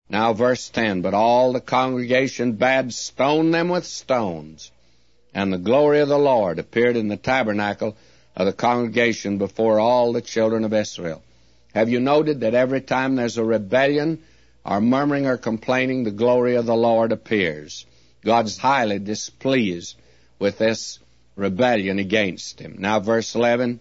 Now verse 10, but all the congregation bade stone them with stones, and the glory of the Lord appeared in the tabernacle of the congregation before all the children of Israel. Have you noted that every time there's a rebellion or murmuring or complaining, the glory of the Lord appears? God's highly displeased with this rebellion against him. Now verse 11,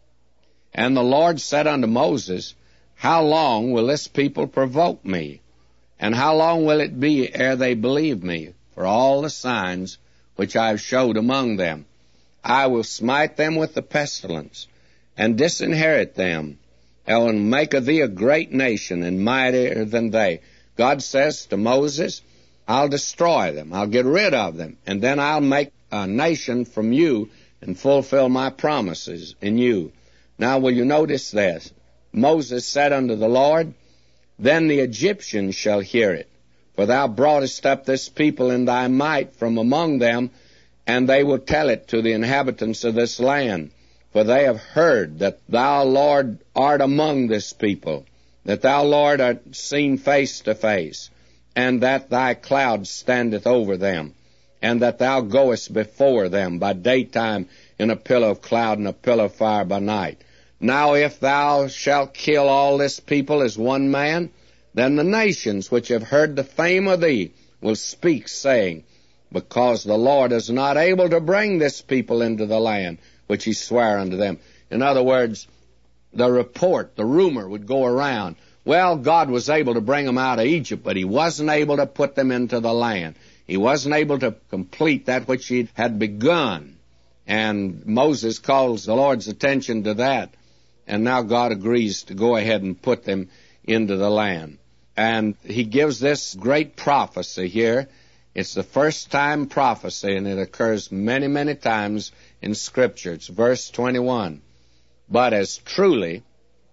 and the Lord said unto Moses, how long will this people provoke me? And how long will it be ere they believe me for all the signs which I have showed among them? I will smite them with the pestilence, and disinherit them, and will make of thee a great nation, and mightier than they. God says to Moses, I'll destroy them, I'll get rid of them, and then I'll make a nation from you and fulfill my promises in you. Now will you notice this? Moses said unto the Lord, then the Egyptians shall hear it, for thou broughtest up this people in thy might from among them, and they will tell it to the inhabitants of this land. For they have heard that thou, Lord, art among this people, that thou, Lord, art seen face to face, and that thy cloud standeth over them, and that thou goest before them by daytime in a pillar of cloud and a pillar of fire by night. Now if thou shalt kill all this people as one man, then the nations which have heard the fame of thee will speak, saying, because the Lord is not able to bring this people into the land which he sware unto them. In other words, the report, the rumor would go around, well, God was able to bring them out of Egypt, but he wasn't able to put them into the land. He wasn't able to complete that which he had begun. And Moses calls the Lord's attention to that. And now God agrees to go ahead and put them into the land. And he gives this great prophecy here. It's the first time prophecy, and it occurs many, many times in Scripture. It's verse 21. But as truly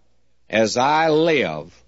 as I live,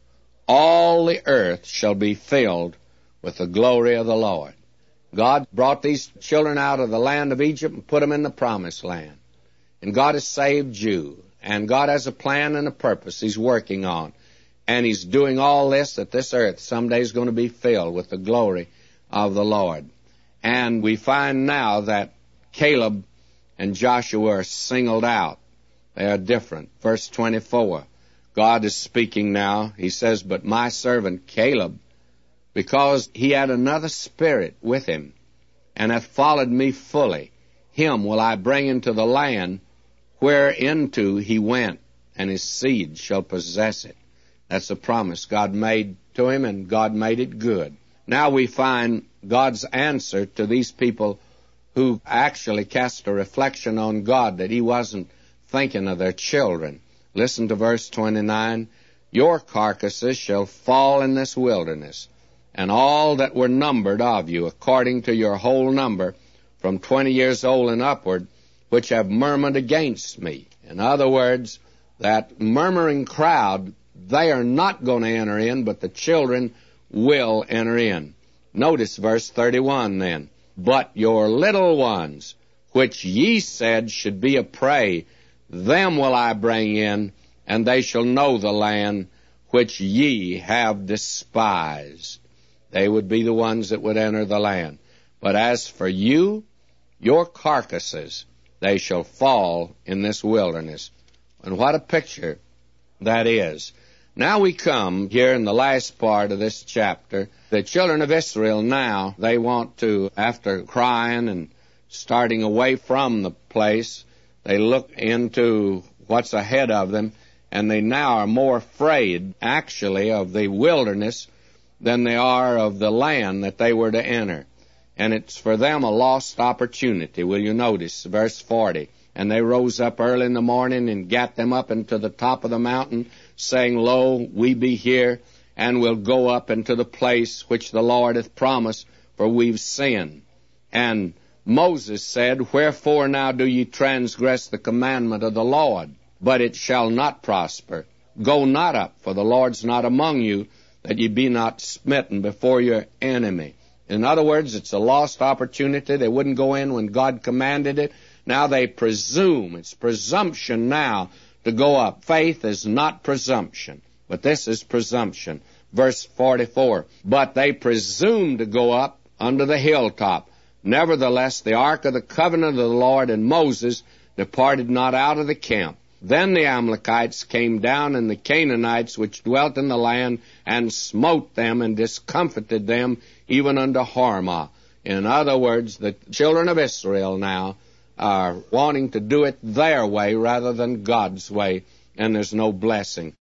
all the earth shall be filled with the glory of the Lord. God brought these children out of the land of Egypt and put them in the promised land. And God has saved you. And God has a plan and a purpose he's working on. And he's doing all this that this earth someday is going to be filled with the glory of the Lord. And we find now that Caleb and Joshua are singled out. They are different. Verse 24, God is speaking now. He says, but my servant Caleb, because he had another spirit with him, and hath followed me fully, him will I bring into the land whereinto he went, and his seed shall possess it. That's a promise God made to him, and God made it good. Now we find God's answer to these people who actually cast a reflection on God, that he wasn't thinking of their children. Listen to verse 29. Your carcasses shall fall in this wilderness, and all that were numbered of you, according to your whole number, from 20 years old and upward, which have murmured against me. In other words, that murmuring crowd, they are not going to enter in, but the children will enter in. Notice verse 31 then. But your little ones, which ye said should be a prey, them will I bring in, and they shall know the land which ye have despised. They would be the ones that would enter the land. But as for you, your carcasses, they shall fall in this wilderness. And what a picture that is. Now we come here in the last part of this chapter. The children of Israel now, they want to, after crying and starting away from the place, they look into what's ahead of them, and they now are more afraid, actually, of the wilderness than they are of the land that they were to enter. And it's for them a lost opportunity. Will you notice verse 40? And they rose up early in the morning and gat them up into the top of the mountain, saying, Lo, we be here, and will go up into the place which the Lord hath promised, for we've sinned. And Moses said, Wherefore now do ye transgress the commandment of the Lord? But it shall not prosper. Go not up, for the Lord's not among you, that ye be not smitten before your enemy. In other words, it's a lost opportunity. They wouldn't go in when God commanded it. Now they presume. It's presumption now to go up. Faith is not presumption, but this is presumption. Verse 44, but they presumed to go up unto the hilltop. Nevertheless, the ark of the covenant of the Lord and Moses departed not out of the camp. Then the Amalekites came down, and the Canaanites which dwelt in the land, and smote them, and discomfited them, even unto Hormah. In other words, the children of Israel now are wanting to do it their way rather than God's way, and there's no blessing.